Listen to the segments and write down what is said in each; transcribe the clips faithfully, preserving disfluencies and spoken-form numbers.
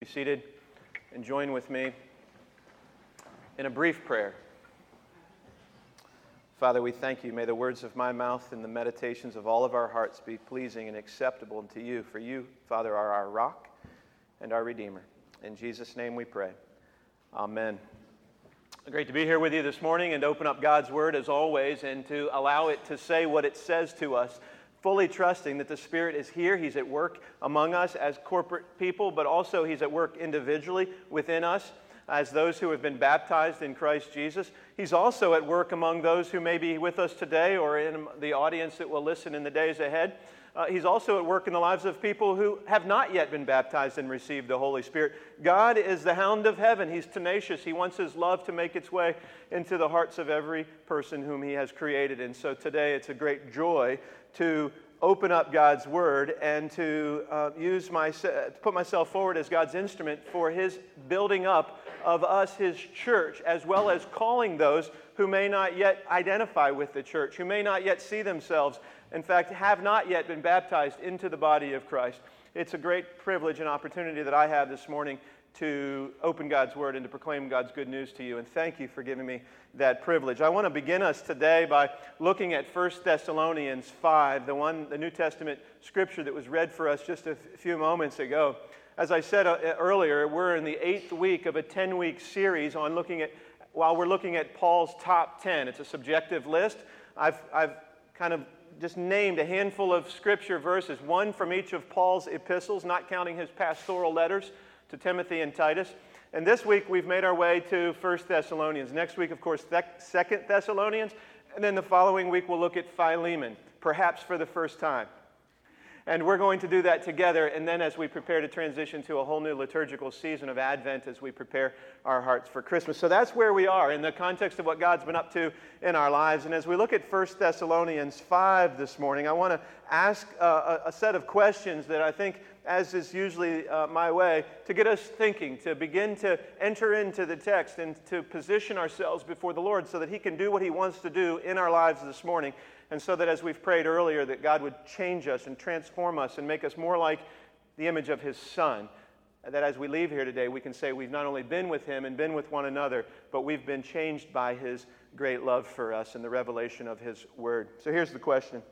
seated and join with me in a brief prayer. Father, we thank you. May the words of my mouth and the meditations of all of our hearts be pleasing and acceptable unto you. For you, Father, are our rock and our Redeemer. In Jesus' name we pray. Amen. Great to be here with you this morning and to open up God's Word as always and to allow it to say what it says to us, fully trusting that the Spirit is here. He's at work among us as corporate people, but also He's at work individually within us as those who have been baptized in Christ Jesus. He's also at work among those who may be with us today or in the audience that will listen in the days ahead. Uh, he's also at work in the lives of people who have not yet been baptized and received the Holy Spirit. God is the hound of heaven. He's tenacious. He wants His love to make its way into the hearts of every person whom He has created. And so today it's a great joy to open up God's Word and to uh, use my, to put myself forward as God's instrument for His building up of us, His church, as well as calling those who may not yet identify with the church, who may not yet see themselves, in fact, have not yet been baptized into the body of Christ. It's a great privilege and opportunity that I have this morning to open God's Word and to proclaim God's good news to you. And thank you for giving me that privilege. I want to begin us today by looking at First Thessalonians five, the one, the New Testament scripture that was read for us just a f- few moments ago. As I said uh, earlier, we're in the eighth week of a ten-week series on looking at, while we're looking at Paul's top ten. It's a subjective list. I've, I've kind of just named a handful of scripture verses, one from each of Paul's epistles, not counting his pastoral letters to Timothy and Titus. And this week we've made our way to First Thessalonians. Next week, of course, Second Thessalonians. And then the following week we'll look at Philemon, perhaps for the first time. And we're going to do that together. And then as we prepare to transition to a whole new liturgical season of Advent as we prepare our hearts for Christmas. So that's where we are in the context of what God's been up to in our lives. And as we look at First Thessalonians five this morning, I want to ask uh, a, a set of questions that I think, as is usually uh, my way, to get us thinking, to begin to enter into the text and to position ourselves before the Lord so that He can do what He wants to do in our lives this morning. And so that as we've prayed earlier, that God would change us and transform us and make us more like the image of His Son. That as we leave here today, we can say we've not only been with Him and been with one another, but we've been changed by His great love for us and the revelation of His Word. So here's the question.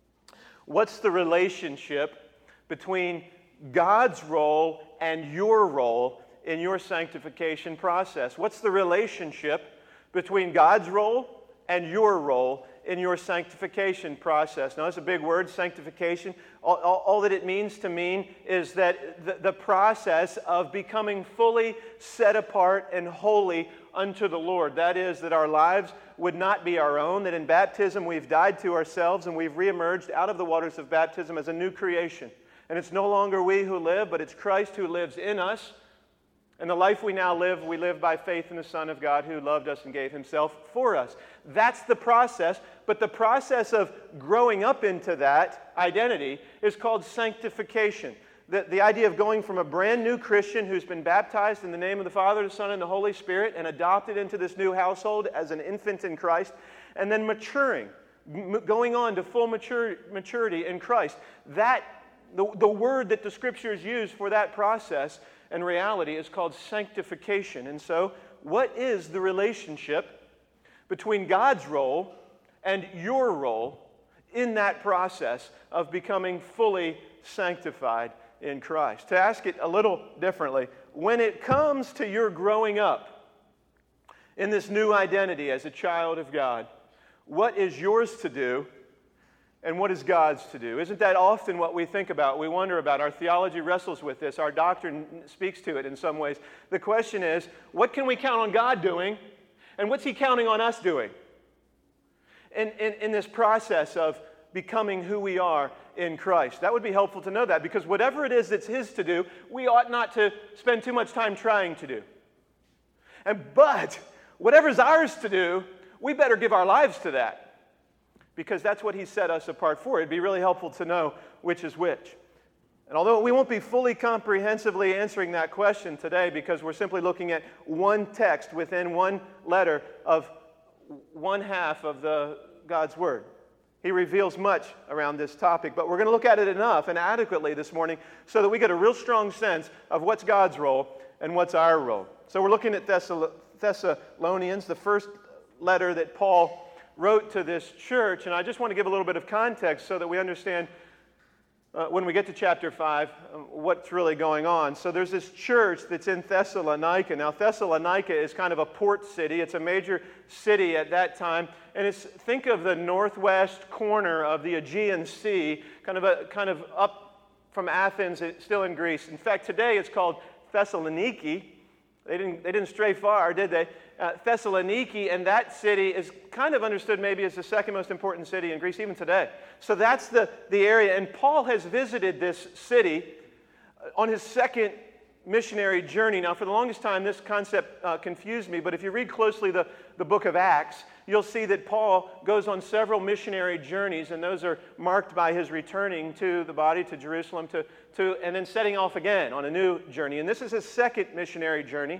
What's the relationship between God's role and your role in your sanctification process? What's the relationship between God's role and your role in your sanctification process? Now, that's a big word, sanctification. All, all, all that it means to mean is that the, the process of becoming fully set apart and holy unto the Lord. That is, that our lives would not be our own, that in baptism we've died to ourselves and we've reemerged out of the waters of baptism as a new creation. And it's no longer we who live, but it's Christ who lives in us. And the life we now live, we live by faith in the Son of God who loved us and gave Himself for us. That's the process, but the process of growing up into that identity is called sanctification. The, the idea of going from a brand new Christian who's been baptized in the name of the Father, the Son, and the Holy Spirit and adopted into this new household as an infant in Christ, and then maturing, m- going on to full mature, maturity in Christ. That, the, the word that the Scriptures use for that process and reality is called sanctification. And so, what is the relationship between God's role and your role in that process of becoming fully sanctified in Christ? To ask it a little differently, when it comes to your growing up in this new identity as a child of God, what is yours to do and what is God's to do? Isn't that often what we think about, we wonder about? Our theology wrestles with this. Our doctrine speaks to it in some ways. The question is, what can we count on God doing, and what's He counting on us doing in, in, in this process of becoming who we are in Christ? That would be helpful to know that, because whatever it is that's His to do, we ought not to spend too much time trying to do. And but, whatever's ours to do, we better give our lives to that, because that's what He set us apart for. It'd be really helpful to know which is which. And although we won't be fully comprehensively answering that question today, because we're simply looking at one text within one letter of one half of the God's Word. He reveals much around this topic, but we're going to look at it enough and adequately this morning so that we get a real strong sense of what's God's role and what's our role. So we're looking at Thessal- Thessalonians, the first letter that Paul wrote to this church, and I just want to give a little bit of context so that we understand uh, when we get to chapter five uh, what's really going on. So there's this church that's in Thessalonica. Now Thessalonica is kind of a port city. It's a major city at that time, and it's think of the northwest corner of the Aegean Sea, kind of a kind of up from Athens, it's still in Greece. In fact, today it's called Thessaloniki. They didn't they didn't stray far, did they? Uh, Thessaloniki, and that city is kind of understood maybe as the second most important city in Greece even today. So that's the, the area, and Paul has visited this city on his second missionary journey. Now, for the longest time, this concept uh, confused me, but if you read closely the, the book of Acts, you'll see that Paul goes on several missionary journeys, and those are marked by his returning to the body, to Jerusalem, to, to and then setting off again on a new journey. And this is his second missionary journey.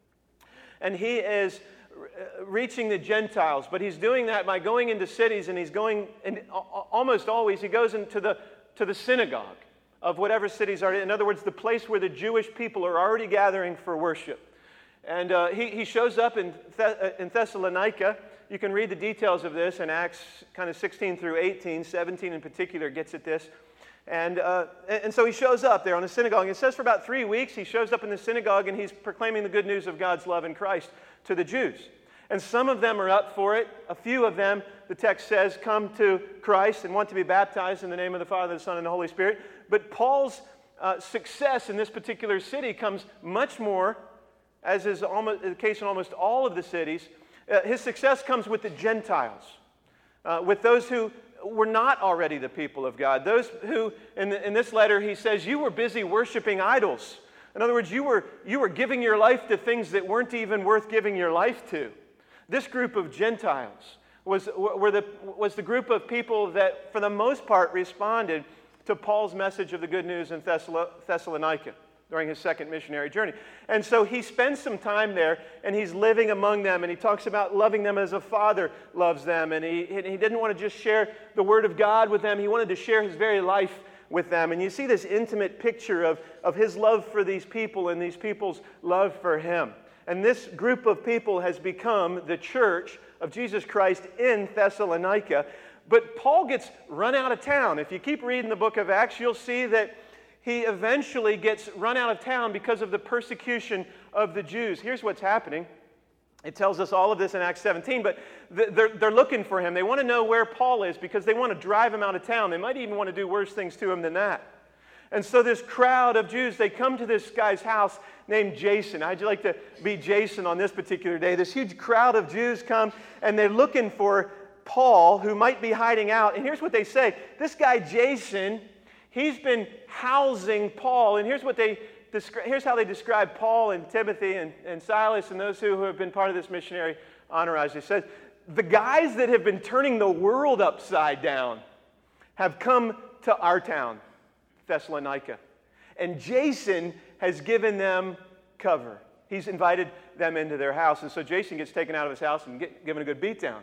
And he is reaching the Gentiles, but he's doing that by going into cities, and he's going, and almost always he goes into the to the synagogue of whatever cities are. In other words, the place where the Jewish people are already gathering for worship. And uh, he, he shows up in, Th- in Thessalonica. You can read the details of this in Acts kind of sixteen through eighteen, seventeen in particular gets at this. And, uh, and so he shows up there on the synagogue. It says for about three weeks he shows up in the synagogue and he's proclaiming the good news of God's love in Christ to the Jews. And some of them are up for it. A few of them, the text says, come to Christ and want to be baptized in the name of the Father, the Son, and the Holy Spirit. But Paul's uh, success in this particular city comes much more, as is almost the case in almost all of the cities, uh, his success comes with the Gentiles, uh, with those who were not already the people of God. Those who, in, the, in this letter, he says, you were busy worshiping idols. In other words, you were, you were giving your life to things that weren't even worth giving your life to. This group of Gentiles was, were the, was the group of people that, for the most part, responded to Paul's message of the good news in Thessalonica during his second missionary journey. And so he spends some time there, and he's living among them, and he talks about loving them as a father loves them, and he, he didn't want to just share the word of God with them, he wanted to share his very life with them. And you see this intimate picture of, of his love for these people and these people's love for him. And this group of people has become the church of Jesus Christ in Thessalonica. But Paul gets run out of town. If you keep reading the book of Acts, you'll see that he eventually gets run out of town because of the persecution of the Jews. Here's what's happening. It tells us all of this in Acts seventeen, but they're, they're looking for him. They want to know where Paul is because they want to drive him out of town. They might even want to do worse things to him than that. And so this crowd of Jews, they come to this guy's house named Jason. How'd you like to be Jason on this particular day? This huge crowd of Jews come, and they're looking for Paul, who might be hiding out. And here's what they say. This guy, Jason, he's been housing Paul. And here's what they descri- here's how they describe Paul and Timothy and, and Silas and those who, who have been part of this missionary entourage. They said, the guys that have been turning the world upside down have come to our town, Thessalonica. And Jason has given them cover. He's invited them into their house. And so Jason gets taken out of his house and get, given a good beatdown.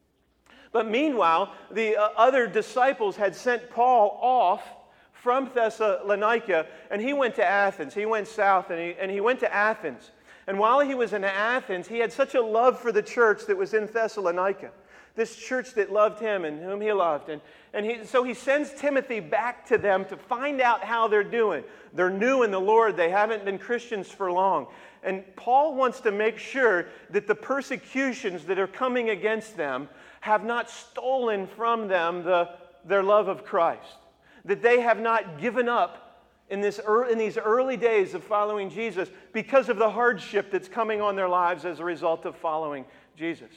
But meanwhile, the uh, other disciples had sent Paul off from Thessalonica, and he went to Athens. He went south, and he, and he went to Athens. And while he was in Athens, he had such a love for the church that was in Thessalonica, this church that loved him and whom he loved. And, and he, so he sends Timothy back to them to find out how they're doing. They're new in the Lord. They haven't been Christians for long. And Paul wants to make sure that the persecutions that are coming against them have not stolen from them the, their love of Christ. That they have not given up in, this, in these early days of following Jesus because of the hardship that's coming on their lives as a result of following Jesus.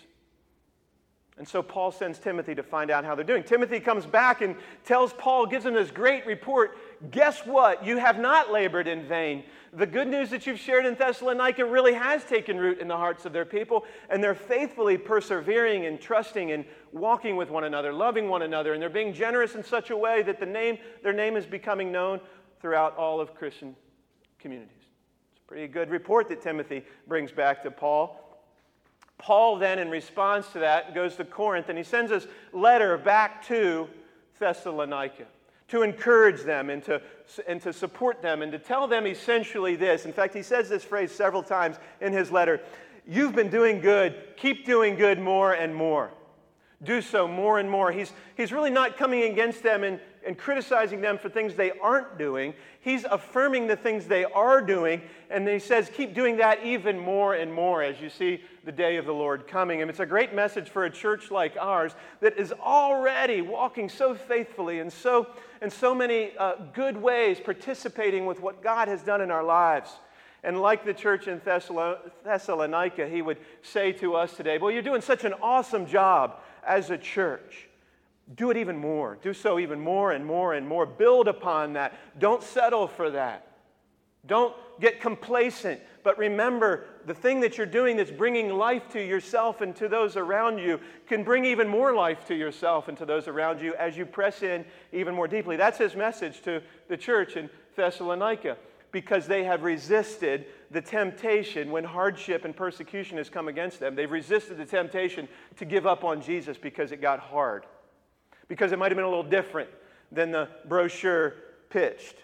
And so Paul sends Timothy to find out how they're doing. Timothy comes back and tells Paul, gives him this great report. Guess what? You have not labored in vain. The good news that you've shared in Thessalonica really has taken root in the hearts of their people, and they're faithfully persevering and trusting and walking with one another, loving one another, and they're being generous in such a way that the name, their name is becoming known throughout all of Christian communities. It's a pretty good report that Timothy brings back to Paul. Paul then, in response to that, goes to Corinth, and he sends this letter back to Thessalonica to encourage them and to, and to support them and to tell them essentially this. In fact, he says this phrase several times in his letter. You've been doing good. Keep doing good more and more. Do so more and more. He's, he's really not coming against them and, and criticizing them for things they aren't doing. He's affirming the things they are doing, and he says, keep doing that even more and more as you see the day of the Lord coming. And it's a great message for a church like ours that is already walking so faithfully and so in so many uh, good ways, participating with what God has done in our lives. And like the church in Thessalonica, he would say to us today, well, you're doing such an awesome job as a church. Do it even more. Do so even more and more and more. Build upon that. Don't settle for that. Don't get complacent. But remember, the thing that you're doing that's bringing life to yourself and to those around you can bring even more life to yourself and to those around you as you press in even more deeply. That's his message to the church in Thessalonica, because they have resisted the temptation when hardship and persecution has come against them. They've resisted the temptation to give up on Jesus because it got hard, because it might have been a little different than the brochure pitched.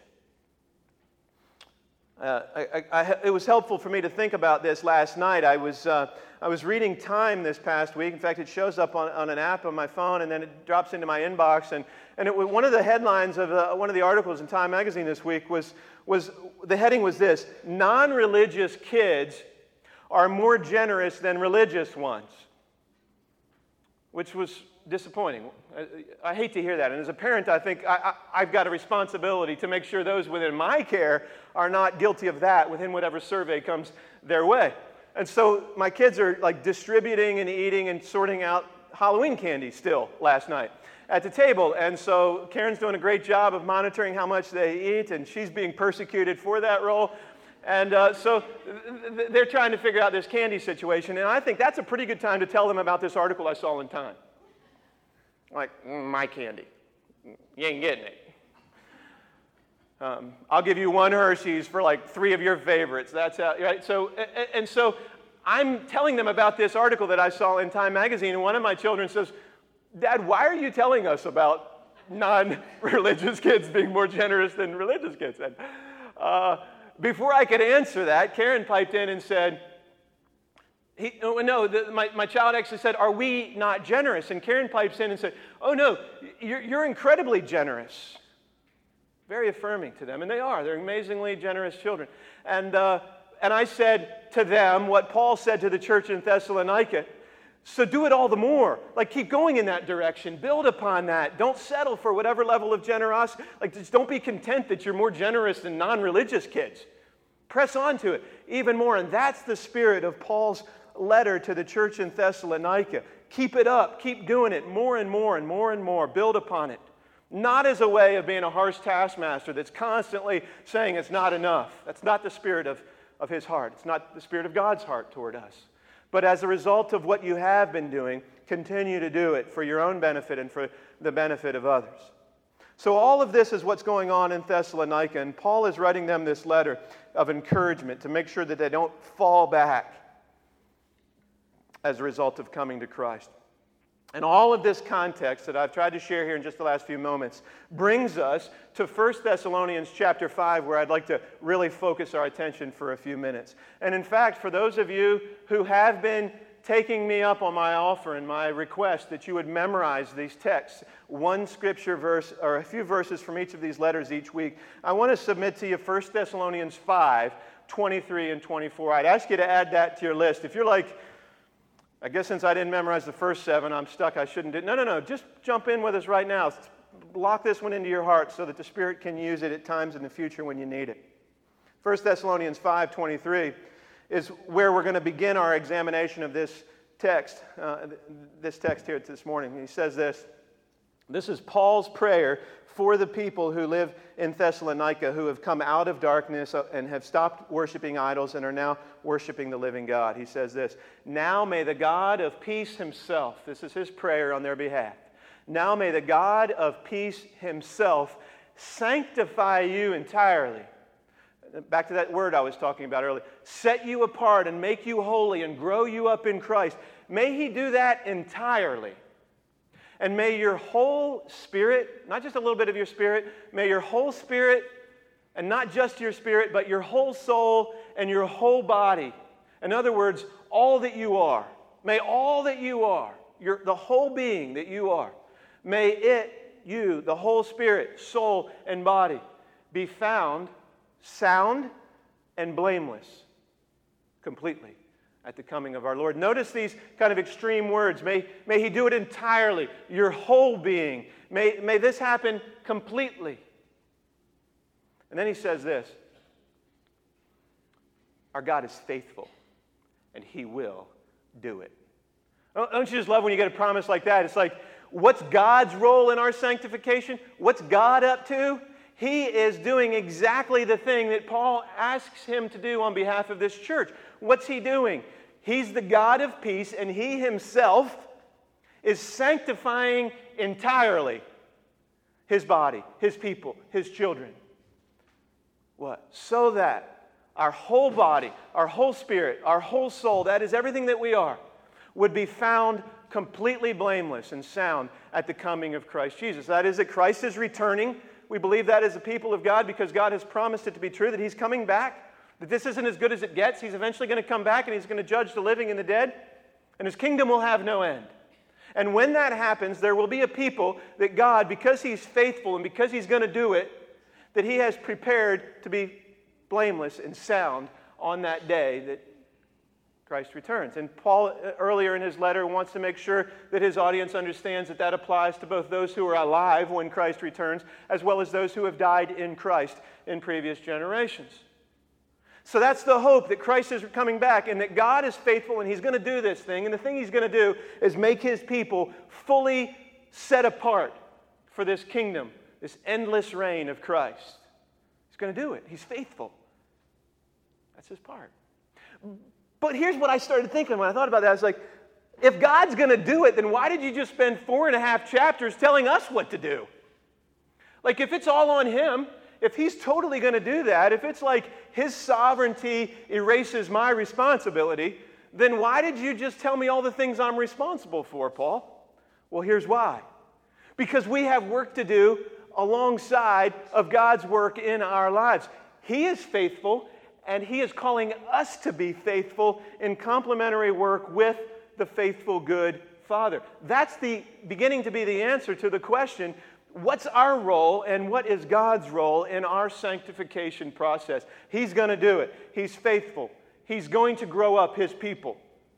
Uh, I, I, it was helpful for me to think about this last night. I was uh, I was reading Time this past week. In fact, it shows up on, on an app on my phone, and then it drops into my inbox. And, and it, one of the headlines of uh, one of the articles in Time magazine this week was, was the heading was this: non-religious kids are more generous than religious ones, which was disappointing. I, I hate to hear that. And as a parent, I think I, I, I've got a responsibility to make sure those within my care are not guilty of that within whatever survey comes their way. And so my kids are like distributing and eating and sorting out Halloween candy still last night at the table. And so Karen's doing a great job of monitoring how much they eat, and she's being persecuted for that role. And uh, so th- they're trying to figure out this candy situation. And I think that's a pretty good time to tell them about this article I saw in Time. Like, mm, my candy. You ain't getting it. Um, I'll give you one Hershey's for like three of your favorites. That's how, right? So, and, and so I'm telling them about this article that I saw in Time magazine, and one of my children says, Dad, why are you telling us about non-religious kids being more generous than religious kids? And uh, before I could answer that, Karen piped in and said, He, no, no the, my, my child actually said, are we not generous? And Karen pipes in and said, oh, no, you're, you're incredibly generous. Very affirming to them. And they are. They're amazingly generous children. And, uh, and I said to them what Paul said to the church in Thessalonica. So do it all the more. Like, keep going in that direction. Build upon that. Don't settle for whatever level of generosity. Like, just don't be content that you're more generous than non-religious kids. Press on to it even more. And that's the spirit of Paul's letter to the church in Thessalonica. Keep it up. Keep doing it more and more and more and more. Build upon it. Not as a way of being a harsh taskmaster that's constantly saying it's not enough. That's not the spirit of, of his heart. It's not the spirit of God's heart toward us. But as a result of what you have been doing, continue to do it for your own benefit and for the benefit of others. So all of this is what's going on in Thessalonica, and Paul is writing them this letter of encouragement to make sure that they don't fall back as a result of coming to Christ. And all of this context that I've tried to share here in just the last few moments brings us to First Thessalonians chapter five, where I'd like to really focus our attention for a few minutes. And in fact, for those of you who have been taking me up on my offer and my request that you would memorize these texts, one scripture verse or a few verses from each of these letters each week, I want to submit to you First Thessalonians five, twenty-three and twenty-four. I'd ask you to add that to your list. If you're like, I guess since I didn't memorize the first seven, I'm stuck, I shouldn't do it. No, no, no, just jump in with us right now. Lock this one into your heart so that the Spirit can use it at times in the future when you need it. First Thessalonians five twenty-three is where we're going to begin our examination of this text, uh, this text here this morning. He says this, this is Paul's prayer for the people who live in Thessalonica, who have come out of darkness and have stopped worshiping idols and are now worshiping the living God. He says this, now may the God of peace himself, this is his prayer on their behalf, now may the God of peace himself sanctify you entirely. back to that word I was talking about earlier, set you apart and make you holy and grow you up in Christ. May He do that entirely. And may your whole spirit, not just a little bit of your spirit, may your whole spirit, and not just your spirit, but your whole soul and your whole body, in other words, all that you are, may all that you are, your, the whole being that you are, may it, you, the whole spirit, soul, and body, be found sound and blameless completely at the coming of our Lord. Notice these kind of extreme words. May, may He do it entirely, your whole being. May, may this happen completely. And then He says this, our God is faithful, and He will do it. Don't you just love when you get a promise like that? It's like, what's God's role in our sanctification? What's God up to? He is doing exactly the thing that Paul asks him to do on behalf of this church. What's He doing? He's the God of peace, and He Himself is sanctifying entirely His body, His people, His children. What? So that our whole body, our whole spirit, our whole soul, that is everything that we are, would be found completely blameless and sound at the coming of Christ Jesus. That is, that Christ is returning. We believe that as a people of God because God has promised it to be true, that He's coming back, that this isn't as good as it gets. He's eventually going to come back and He's going to judge the living and the dead, and His kingdom will have no end. And when that happens, there will be a people that God, because He's faithful and because He's going to do it, that He has prepared to be blameless and sound on that day that Christ returns. And Paul, earlier in his letter, wants to make sure that his audience understands that that applies to both those who are alive when Christ returns, as well as those who have died in Christ in previous generations. So that's the hope, that Christ is coming back and that God is faithful and He's going to do this thing. And the thing He's going to do is make His people fully set apart for this kingdom, this endless reign of Christ. He's going to do it. He's faithful. That's His part. But here's what I started thinking when I thought about that. I was like, if God's going to do it, then why did you just spend four and a half chapters telling us what to do? Like, if it's all on Him, if He's totally going to do that, if it's like His sovereignty erases my responsibility, then why did you just tell me all the things I'm responsible for, Paul? Well, here's why. Because we have work to do alongside of God's work in our lives. He is faithful, and He is calling us to be faithful in complementary work with the faithful, good Father. That's the beginning to be the answer to the question, what's our role and what is God's role in our sanctification process? He's going to do it. He's faithful. He's going to grow up His people.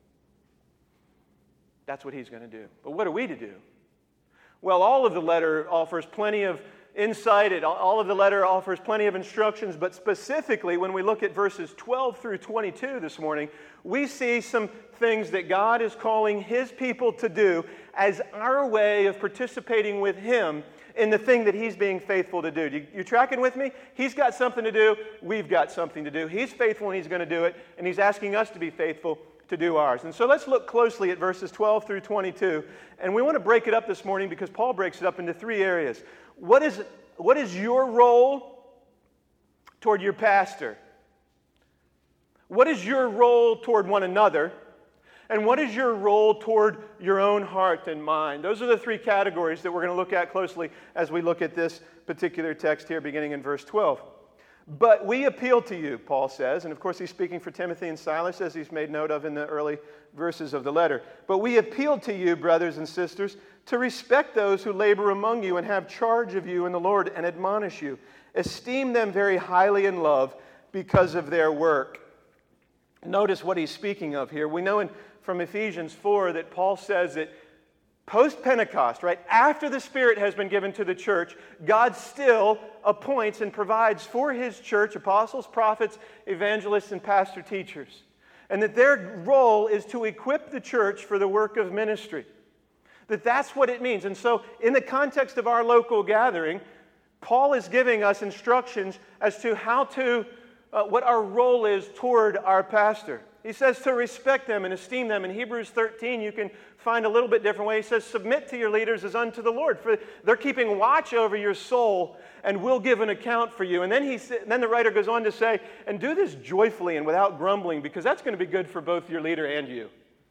That's what He's going to do. But what are we to do? Well, all of the letter offers plenty of insight. It, all of the letter offers plenty of instructions, but specifically when we look at verses twelve through twenty-two this morning, we see some things that God is calling His people to do as our way of participating with Him in the thing that He's being faithful to do. You, you tracking with me? He's got something to do. We've got something to do. He's faithful and He's going to do it, and He's asking us to be faithful to do ours. And so let's look closely at verses twelve through twenty-two, and we want to break it up this morning because Paul breaks it up into three areas. What is, what is your role toward your pastor? What is your role toward one another? And what is your role toward your own heart and mind? Those are the three categories that we're going to look at closely as we look at this particular text here beginning in verse twelve. But we appeal to you, Paul says, and of course he's speaking for Timothy and Silas as he's made note of in the early verses of the letter. But we appeal to you, brothers and sisters, to respect those who labor among you and have charge of you in the Lord and admonish you. Esteem them very highly in love because of their work. Notice what he's speaking of here. We know in, from Ephesians four that Paul says that post-Pentecost, right, after the Spirit has been given to the church, God still appoints and provides for His church apostles, prophets, evangelists, and pastor teachers. And that their role is to equip the church for the work of ministry. That that's what it means. And so in the context of our local gathering, Paul is giving us instructions as to how to, uh, what our role is toward our pastor. He says to respect them and esteem them. In Hebrews thirteen, you can find a little bit different way. He says, submit to your leaders as unto the Lord, for they're keeping watch over your soul and will give an account for you. And then, he, then the writer goes on to say, and do this joyfully and without grumbling, because that's going to be good for both your leader and you.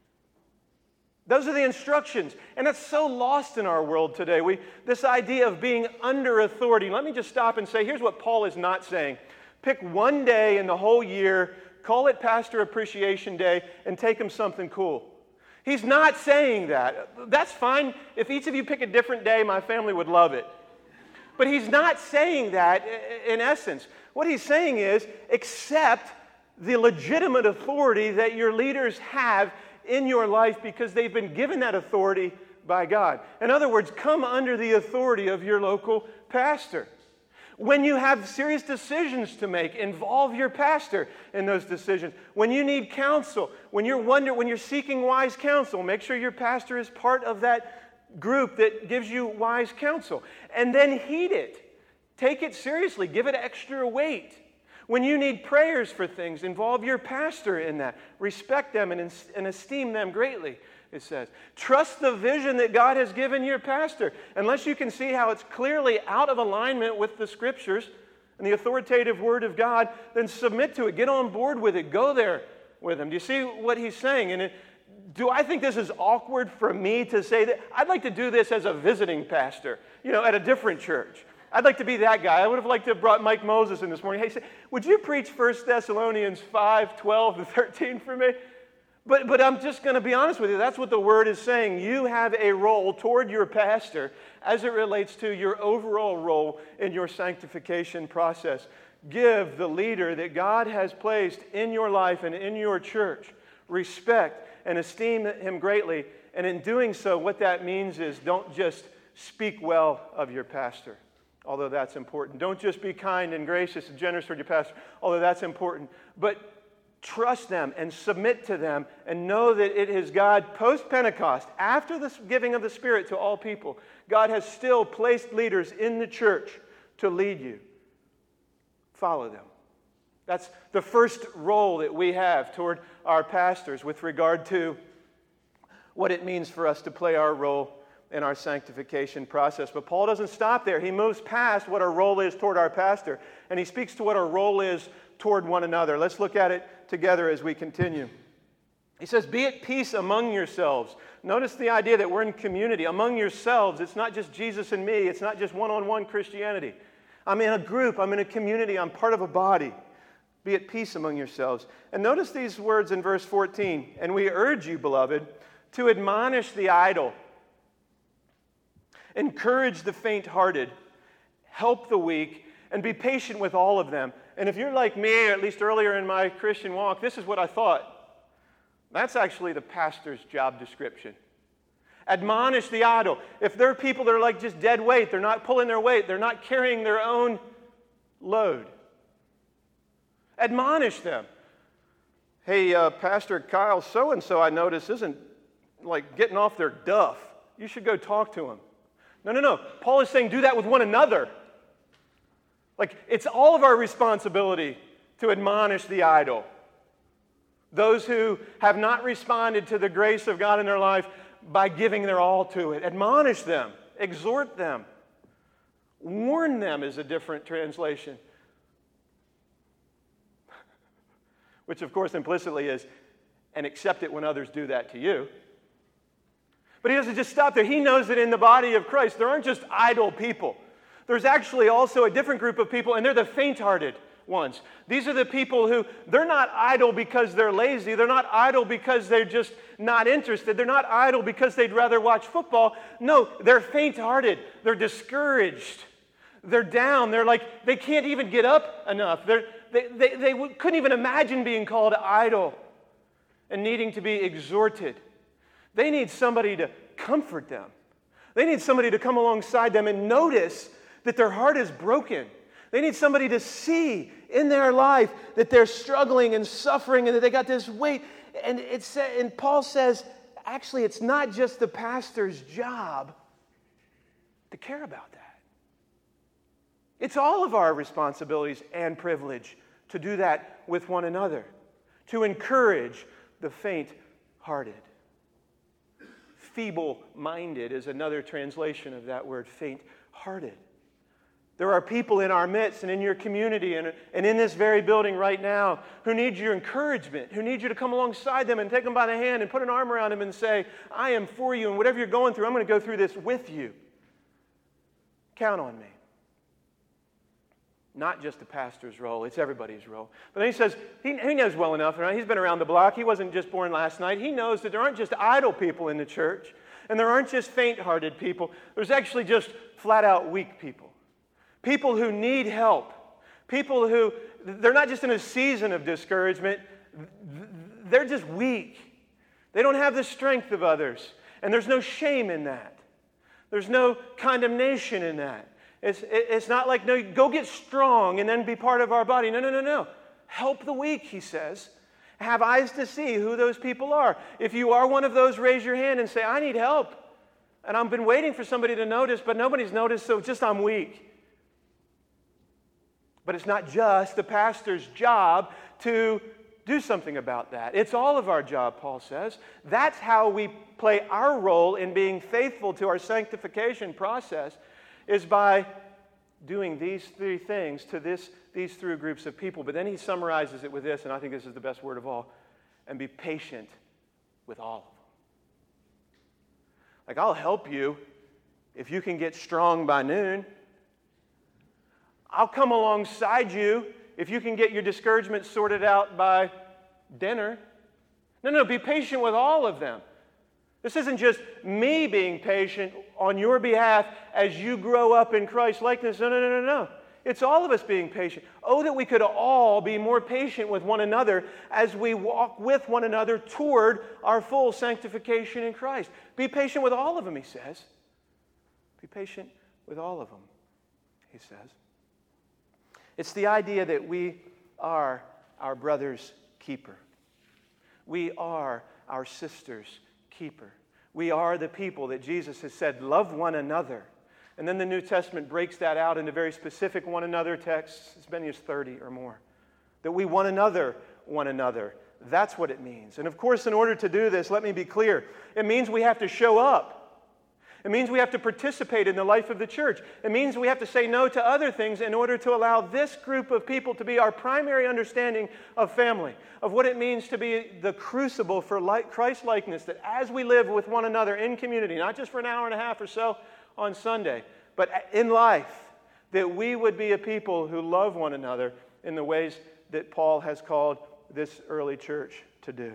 Those are the instructions. And that's so lost in our world today. We, this idea of being under authority. Let me just stop and say, here's what Paul is not saying. Pick one day in the whole year, call it Pastor Appreciation Day, and take him something cool. He's not saying that. That's fine. If each of you pick a different day, my family would love it. But he's not saying that in essence. What he's saying is, accept the legitimate authority that your leaders have in your life because they've been given that authority by God. In other words, come under the authority of your local pastor. When you have serious decisions to make, involve your pastor in those decisions. When you need counsel, when you're wonder, when you're seeking wise counsel, make sure your pastor is part of that group that gives you wise counsel. And then heed it. Take it seriously. Give it extra weight. When you need prayers for things, involve your pastor in that. Respect them and, and esteem them greatly, it says. Trust the vision that God has given your pastor. Unless you can see how it's clearly out of alignment with the Scriptures and the authoritative Word of God, then submit to it. Get on board with it. Go there with him. Do you see what he's saying? And it, do I think this is awkward for me to say that? I'd like to do this as a visiting pastor, you know, at a different church. I'd like to be that guy. I would have liked to have brought Mike Moses in this morning. Hey, say, would you preach First Thessalonians five, twelve to thirteen for me? But, but I'm just going to be honest with you. That's what the Word is saying. You have a role toward your pastor as it relates to your overall role in your sanctification process. Give the leader that God has placed in your life and in your church respect and esteem him greatly. And in doing so, what that means is don't just speak well of your pastor, although that's important. Don't just be kind and gracious and generous toward your pastor, although that's important. But trust them and submit to them and know that it is God post-Pentecost, after the giving of the Spirit to all people, God has still placed leaders in the church to lead you. Follow them. That's the first role that we have toward our pastors with regard to what it means for us to play our role in our sanctification process. But Paul doesn't stop there. He moves past what our role is toward our pastor, and he speaks to what our role is toward one another. Let's look at it together as we continue. He says, be at peace among yourselves. Notice the idea that we're in community. Among yourselves, it's not just Jesus and me. It's not just one-on-one Christianity. I'm in a group. I'm in a community. I'm part of a body. Be at peace among yourselves. And notice these words in verse fourteen. And we urge you, beloved, to admonish the idle, encourage the faint-hearted, help the weak, and be patient with all of them. And if you're like me, or at least earlier in my Christian walk, this is what I thought. That's actually the pastor's job description. Admonish the idle. If there are people that are like just dead weight, they're not pulling their weight, they're not carrying their own load. Admonish them. Hey, uh, Pastor Kyle, so-and-so I notice isn't like getting off their duff. You should go talk to him. No, no, no. Paul is saying do that with one another. Like, it's all of our responsibility to admonish the idle. Those who have not responded to the grace of God in their life by giving their all to it. Admonish them. Exhort them. Warn them is a different translation. Which, of course, implicitly is, and accept it when others do that to you. But he doesn't just stop there. He knows that in the body of Christ, there aren't just idle people. There's actually also a different group of people, and they're the faint-hearted ones. These are the people who, they're not idle because they're lazy. They're not idle because they're just not interested. They're not idle because they'd rather watch football. No, they're faint-hearted. They're discouraged. They're down. They're like, they can't even get up enough. They're, they, they, they couldn't even imagine being called idle and needing to be exhorted. They need somebody to comfort them. They need somebody to come alongside them and notice that their heart is broken. They need somebody to see in their life that they're struggling and suffering and that they got this weight. And, it's, and Paul says, actually, it's not just the pastor's job to care about that. It's all of our responsibilities and privilege to do that with one another. to encourage the faint-hearted. Feeble-minded is another translation of that word, faint-hearted. There are people in our midst and in your community and, and in this very building right now who need your encouragement, who need you to come alongside them and take them by the hand and put an arm around them and say, I am for you, and whatever you're going through, I'm going to go through this with you. Count on me. Not just the pastor's role, it's everybody's role. But then he says, he, he knows well enough, right? He's been around the block. He wasn't just born last night. He knows that there aren't just idle people in the church, and there aren't just faint-hearted people. There's actually just flat-out weak people. People who need help. People who, they're not just in a season of discouragement, they're just weak. They don't have the strength of others. And there's no shame in that. There's no condemnation in that. It's, it's not like, no, go get strong and then be part of our body. No, no, no, no. Help the weak, he says. Have eyes to see who those people are. If you are one of those, raise your hand and say, I need help. And I've been waiting for somebody to notice, but nobody's noticed, so just I'm weak. But it's not just the pastor's job to do something about that. It's all of our job, Paul says. That's how we play our role in being faithful to our sanctification process, is by doing these three things to this, these three groups of people. But then he summarizes it with this, and I think this is the best word of all, and be patient with all of them. Like, I'll help you if you can get strong by noon. I'll come alongside you if you can get your discouragement sorted out by dinner. No, no, be patient with all of them. This isn't just me being patient on your behalf as you grow up in Christ's likeness. No, no, no, no, no. It's all of us being patient. Oh, that we could all be more patient with one another as we walk with one another toward our full sanctification in Christ. Be patient with all of them, he says. Be patient with all of them, he says. It's the idea that we are our brother's keeper. We are our sister's keeper. We are the people that Jesus has said, love one another. And then the New Testament breaks that out into very specific one another texts, as many as thirty or more. That we one another, one another. That's what it means. And of course, in order to do this, let me be clear, it means we have to show up. It means we have to participate in the life of the church. It means we have to say no to other things in order to allow this group of people to be our primary understanding of family, of what it means to be the crucible for Christ-likeness, that as we live with one another in community, not just for an hour and a half or so on Sunday, but in life, that we would be a people who love one another in the ways that Paul has called this early church to do.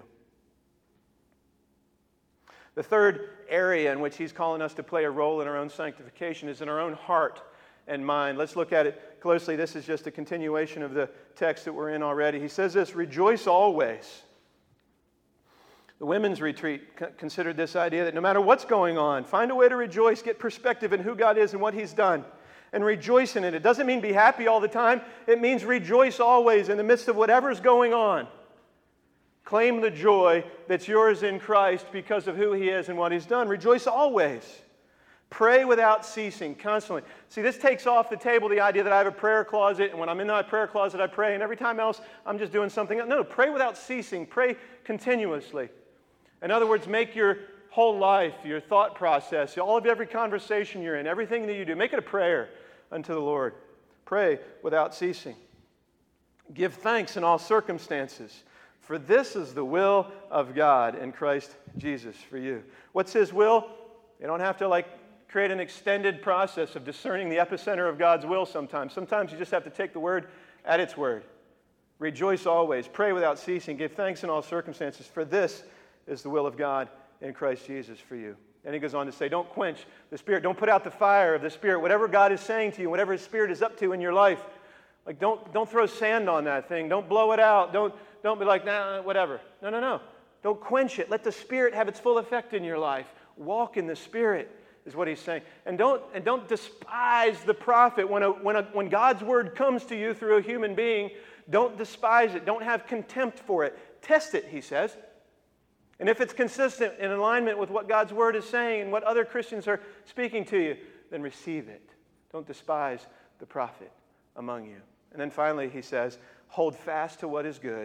The third area in which he's calling us to play a role in our own sanctification is in our own heart and mind. Let's look at it closely. This is just a continuation of the text that we're in already. He says this, rejoice always. The women's retreat c- considered this idea that no matter what's going on, find a way to rejoice, get perspective in who God is and what he's done, and rejoice in it. It doesn't mean be happy all the time. It means rejoice always in the midst of whatever's going on. Claim the joy that's yours in Christ because of who he is and what he's done. Rejoice always. Pray without ceasing, constantly. See, this takes off the table the idea that I have a prayer closet, and when I'm in my prayer closet, I pray, and every time else, I'm just doing something else. No, pray without ceasing. Pray continuously. In other words, make your whole life, your thought process, all of every conversation you're in, everything that you do, make it a prayer unto the Lord. Pray without ceasing. Give thanks in all circumstances. For this is the will of God in Christ Jesus for you. What's his will? You don't have to like create an extended process of discerning the epicenter of God's will sometimes. Sometimes you just have to take the word at its word. Rejoice always. Pray without ceasing. Give thanks in all circumstances. For this is the will of God in Christ Jesus for you. And he goes on to say, don't quench the Spirit. Don't put out the fire of the Spirit. Whatever God is saying to you, whatever his Spirit is up to in your life, like don't, don't throw sand on that thing. Don't blow it out. Don't Don't be like, nah, whatever. No, no, no. Don't quench it. Let the Spirit have its full effect in your life. Walk in the Spirit is what he's saying. And don't, and don't despise the prophet. When, a, when, a, when God's word comes to you through a human being, don't despise it. Don't have contempt for it. Test it, he says. And if it's consistent in alignment with what God's word is saying and what other Christians are speaking to you, then receive it. Don't despise the prophet among you. And then finally, he says, hold fast to what is good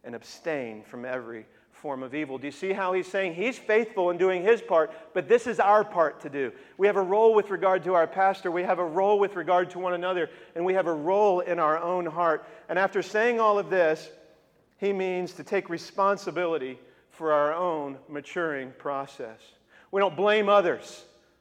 and abstain from every form of evil. Do you see how he's saying he's faithful in doing his part, but this is our part to do? We have a role with regard to our pastor, we have a role with regard to one another, and we have a role in our own heart. And after saying all of this, he means to take responsibility for our own maturing process. We don't blame others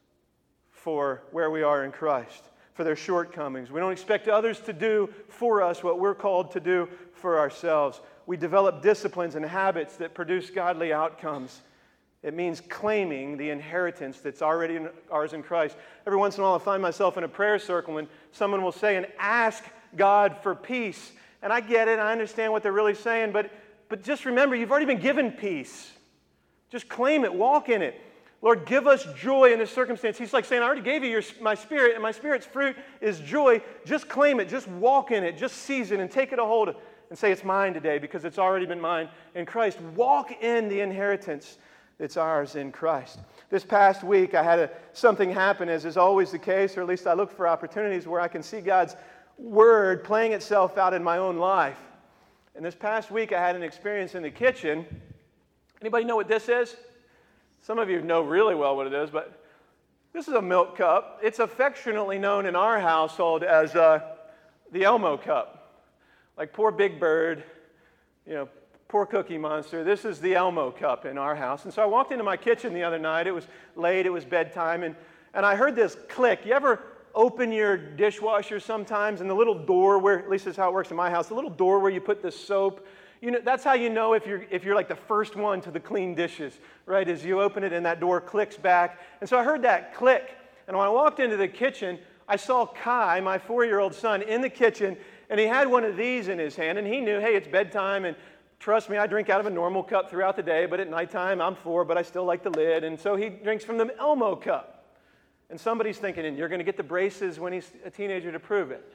for where we are in Christ, for their shortcomings. We don't expect others to do for us what we're called to do for ourselves. We develop disciplines and habits that produce godly outcomes. It means claiming the inheritance that's already ours in Christ. Every once in a while I find myself in a prayer circle and someone will say, and ask God for peace. And I get it, I understand what they're really saying, but, but just remember, you've already been given peace. Just claim it, walk in it. Lord, give us joy in this circumstance. He's like saying, I already gave you your, my spirit, and my spirit's fruit is joy. Just claim it, just walk in it, just seize it and take it a hold of, and say it's mine today because it's already been mine in Christ. Walk in the inheritance that's ours in Christ. This past week, I had a, something happen, as is always the case, or at least I look for opportunities where I can see God's Word playing itself out in my own life. And this past week, I had an experience in the kitchen. Anybody know what this is? Some of you know really well what it is, but this is a milk cup. It's affectionately known in our household as uh, the Elmo cup. Like poor Big Bird, you know, poor Cookie Monster. This is the Elmo cup in our house. And so I walked into my kitchen the other night. It was late. It was bedtime. And, and I heard this click. You ever open your dishwasher sometimes and the little door where, at least this is how it works in my house, the little door where you put the soap, you know, that's how you know if you're if you're like the first one to the clean dishes, right? As you open it and that door clicks back. And so I heard that click. And when I walked into the kitchen, I saw Kai, my four-year-old son, in the kitchen, and he had one of these in his hand, and he knew, hey, it's bedtime, and trust me, I drink out of a normal cup throughout the day, but at nighttime, I'm four, but I still like the lid, and so he drinks from the Elmo cup. And somebody's thinking, and you're going to get the braces when he's a teenager to prove it.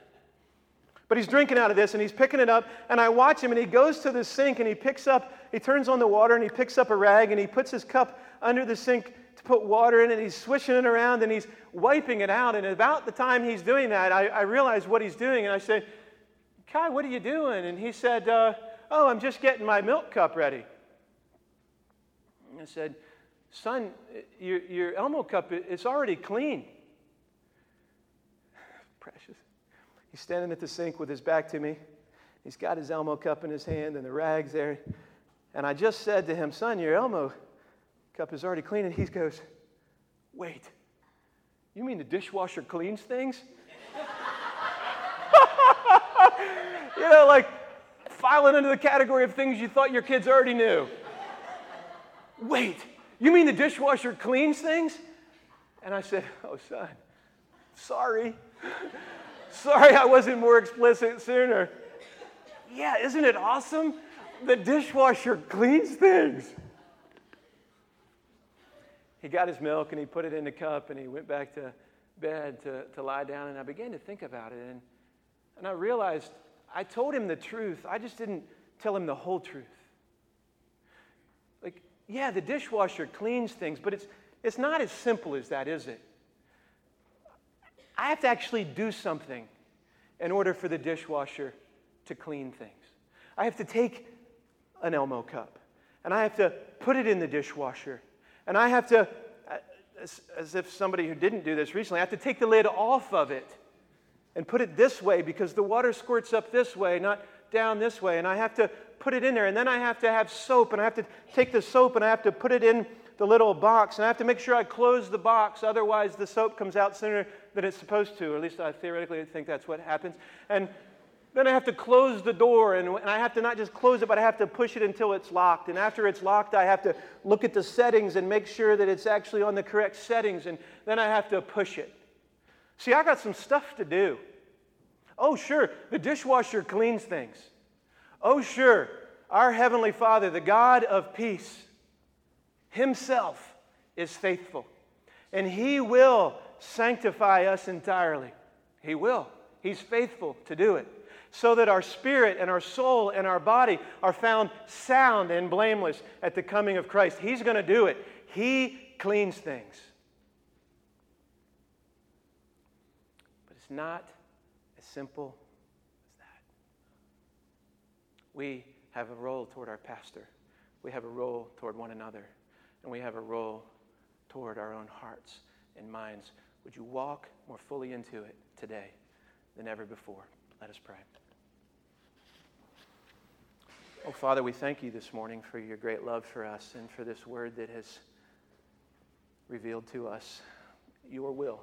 But he's drinking out of this, and he's picking it up, and I watch him, and he goes to the sink, and he picks up, he turns on the water, and he picks up a rag, and he puts his cup under the sink to put water in it, and he's swishing it around, and he's wiping it out, and about the time he's doing that, I, I realize what he's doing, and I said, Kai, what are you doing? And he said, uh, oh, I'm just getting my milk cup ready. And I said, son, your, your Elmo cup, it's already clean. Precious. He's standing at the sink with his back to me. He's got his Elmo cup in his hand and the rag's there. And I just said to him, son, your Elmo cup is already clean. And he goes, wait, you mean the dishwasher cleans things? You know, like filing under the category of things you thought your kids already knew. Wait, you mean the dishwasher cleans things? And I said, oh, son, sorry. Sorry I wasn't more explicit sooner. Yeah, isn't it awesome? The dishwasher cleans things. He got his milk and he put it in the cup and he went back to bed to, to lie down, and I began to think about it, and, and I realized I told him the truth. I just didn't tell him the whole truth. Like, yeah, the dishwasher cleans things, but it's it's not as simple as that, is it? I have to actually do something in order for the dishwasher to clean things. I have to take an Elmo cup, and I have to put it in the dishwasher, and I have to, as, as if somebody who didn't do this recently, I have to take the lid off of it and put it this way because the water squirts up this way, not down this way, and I have to put it in there, and then I have to have soap, and I have to take the soap and I have to put it in the little box, and I have to make sure I close the box, otherwise the soap comes out sooner than it's supposed to, or at least I theoretically think that's what happens. And then I have to close the door, and, and I have to not just close it, but I have to push it until it's locked. And after it's locked, I have to look at the settings and make sure that it's actually on the correct settings, and then I have to push it. See, I got some stuff to do. Oh, sure, the dishwasher cleans things. Oh, sure, our Heavenly Father, the God of peace, Himself is faithful, and He will sanctify us entirely. He will. He's faithful to do it, so that our spirit and our soul and our body are found sound and blameless at the coming of Christ. He's going to do it. He cleans things. But it's not as simple as that. We have a role toward our pastor. We have a role toward one another. And we have a role toward our own hearts and minds. Would you walk more fully into it today than ever before? Let us pray. Oh, Father, we thank you this morning for your great love for us and for this word that has revealed to us your will.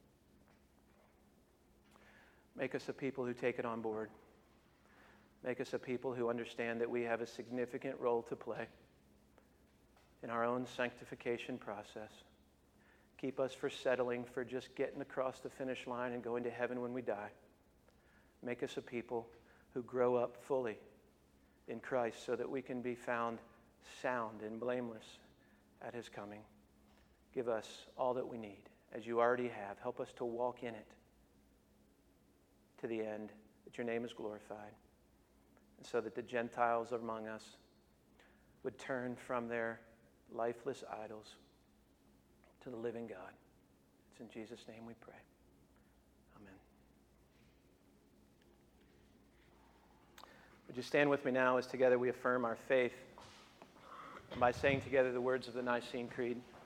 Make us a people who take it on board. Make us a people who understand that we have a significant role to play in our own sanctification process. Keep us for settling for just getting across the finish line and going to heaven when we die. Make us a people who grow up fully in Christ so that we can be found sound and blameless at his coming. Give us all that we need, as you already have. Help us to walk in it to the end, that your name is glorified, and so that the Gentiles among us would turn from their lifeless idols to the living God. It's in Jesus' name we pray. Amen. Would you stand with me now as together we affirm our faith by saying together the words of the Nicene Creed?